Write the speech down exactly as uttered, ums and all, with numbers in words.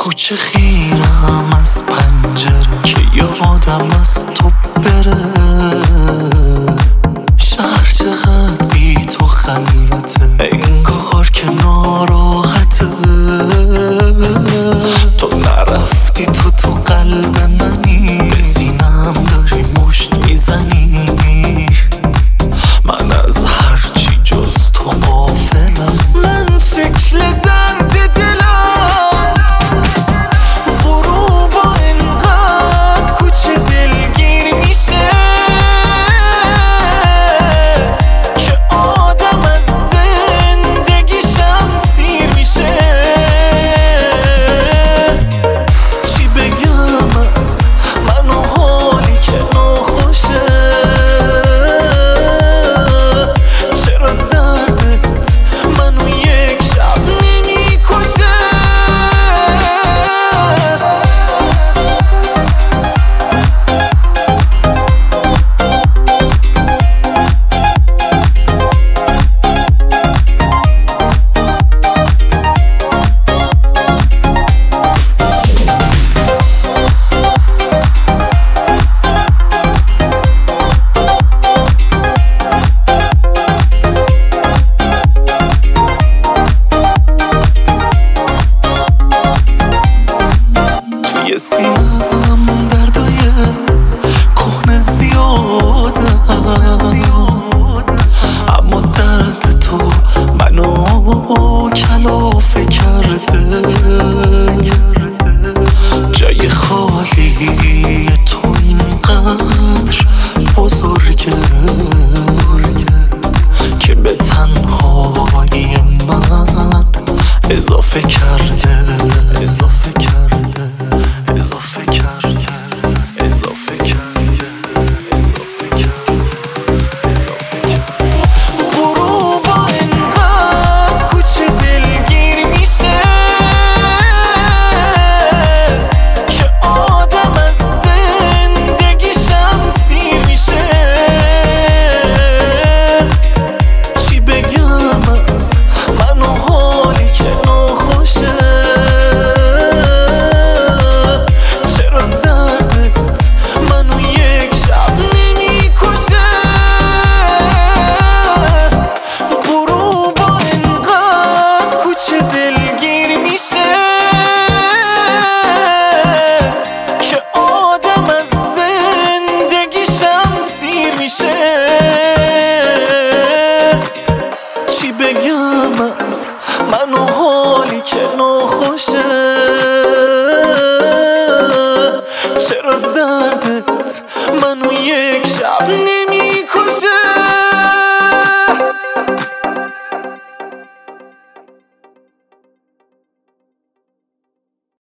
کوچه خیرم از پنجره که یادم از تو بره. شهر چقدر بی تو خلوته، انگار که ناراحته. تو نرفتی تو تو قلب منی، به سینم داری مشت میزنی. من از هرچی جز تو غافلم. من شکل درد دلم غروبا انقدر کوچه دلگیر میشه که آدم از زندگیشم سیر میشه. چی بگم از من و حالی که ناخوشه؟ چرا دردت منو یک شب نمیکشه؟ توی سینم دردای کهنه زیاده، اما درد تو منو کلافه کرده. جای خالی تو اینقدر بزرگه که به تنهایی من اضافه کرده. اضافه کرده اضافه کرده اضافه کرده اضافه کرده. غروبا انقدر کوچه دلگیر میشه که آدم از زندگیشم سیر میشه. چی بگم از من و حالی که ناخوشه؟ چرا دردت منو یک شب نمیکشه؟ غروبا انقدر کوچه دلگیر میشه که آدم از زندگیشم سیر میشه. چی بگم از من و حالی که ناخوشه؟